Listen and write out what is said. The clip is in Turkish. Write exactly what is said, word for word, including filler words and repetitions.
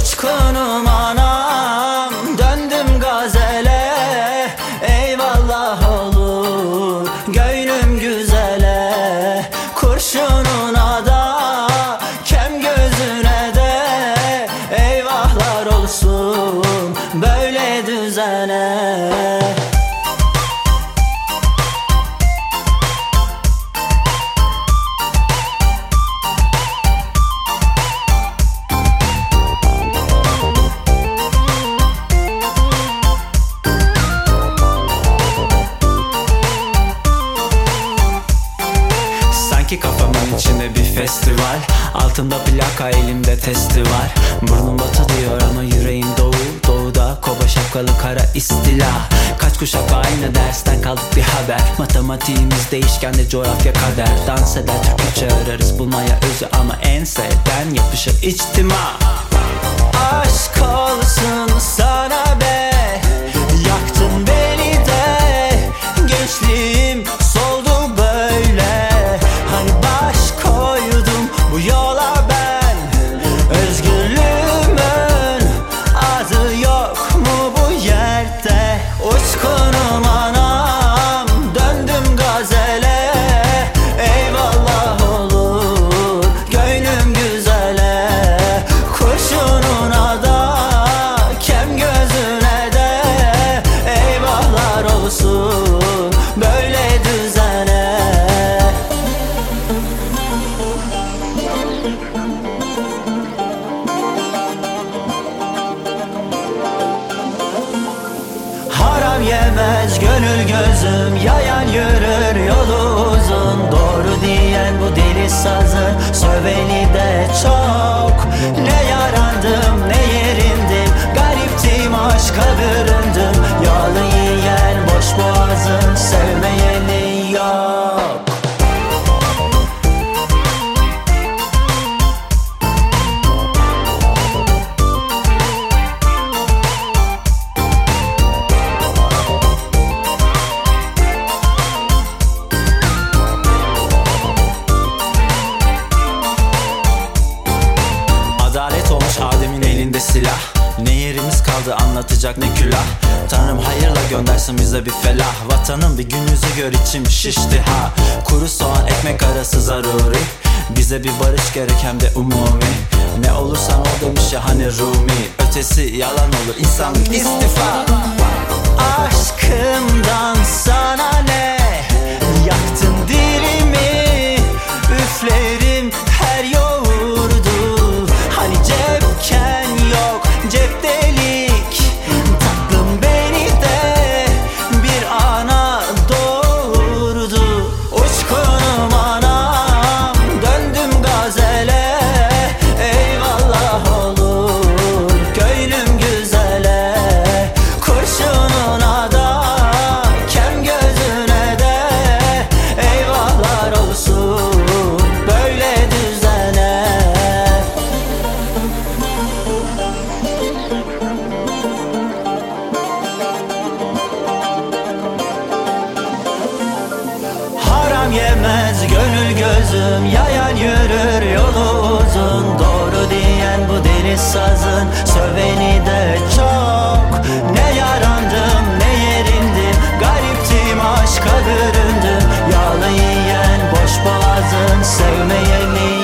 Uçkunum anam, döndüm gazele. Eyvallah olur gönlüm güzele. Kurşununa da kem gözüne de eyvahlar olsun böyle düzene. Sanki kafamın içinde bir festival, altımda plaka, elimde testi var. Burnum batı diyor ama yüreğim doğu. Doğuda kova şapkalı kara istila. Kaç kuşak aynı dersten kaldık bir haber. Matematiğimiz değişken de coğrafya kader. Dans eder Türkçe ararız bulmaya özü, ama en sevden yapışır içtima. Aşk olsun sana be, yaktın beni de. Gençliğim soldu böyle. Hani baş koydum bu yola ben. Özgürlüğümün adı yok mu bu yerde? Uçkunum anam, döndüm gazele. Eyvallah olur gönlüm güzele. Kurşununa da kem gözüne de eyvahlar olsun böyle düzene. Haram yemez gönül gözüm, yayan yürür yolu uzun. Doğru diyen bu deli sazın, söveni de çok. Ne yarandım ne yerindim, gariptim aşka büründüm. Yağlı yiyen boş boğazın, sevmeyeni yok. Adalet olmuş Adem'in elinde silah. Ne yerimiz kaldı anlatacak ne külah. Tanrım hayırla göndersin bize bir felah. Vatanım bir gün yüzü gör, içim şişti ha. Kuru soğan ekmek arası zaruri. Bize bir barış gerek hem de umumi. Ne olursan ol demiş ya hani Rumi. Ötesi yalan olur, insanlık istifa. Aşkımdan sana ne? Yaktın dilimi, üflerim her yoğurdu. Hani cepken yok cep delik. Tatlım beni de bir ana doğurdu. Uçkunum anam, döndüm gazele. Eyvallah olur gönlüm güzele. Kurşununa da kem gözüne de eyvahlar olsun böyle düzene. Haram yemez gönül gözüm, yayan yürür yolu uzun. Doğru diyen bu deli sazın, söveni de çok. Ne yarandım ne yerindim, gariptim aşka büründüm. Yağlı yiyen boş boğazın, sevmeyeni